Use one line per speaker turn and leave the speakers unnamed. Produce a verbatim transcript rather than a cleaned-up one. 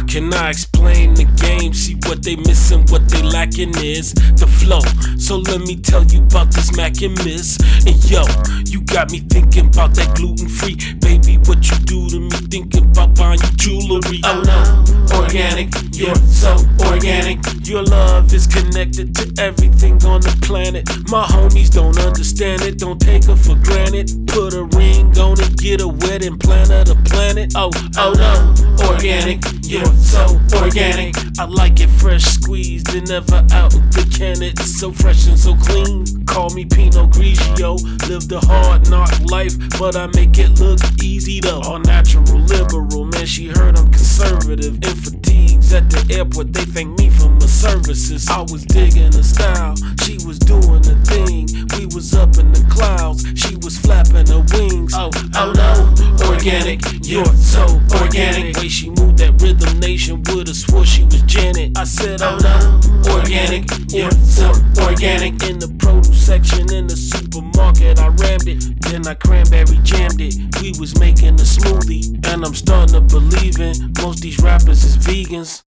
can I explain the game? See what they missing, what they lacking is the flow. So let me tell you about this Mac and Miss. And yo, you got me thinking about that gluten free. Baby, what you do to me, thinking about buying you jewelry.
Oh no, organic, you're so organic.
Your love is connected to everything on the planet. My homies don't understand it, don't take her for granted. Put a ring on it, get a wedding planner to planet. Oh,
oh no, organic, you're so organic.
I like it fresh squeezed and never out of the can. It's so fresh and so clean. Call me Pinot Grigio. Live the hard knock life, but I make it look easy though. All natural, liberal, man, she heard I'm conservative. In fatigues at the airport, they thank me for my services. I was digging her style, she was doing the thing. We was up in the clouds, she was flapping her wings. Oh,
oh no, organic, you're so organic.
Way she moved that Rhythm Nation, would've swore she was Janet. I said,
oh no, organic, you're so organic.
In the produce section in the supermarket, I rammed it, then I cranberry jammed it. We was making a smoothie, and I'm starting to believe in most these rappers is vegans.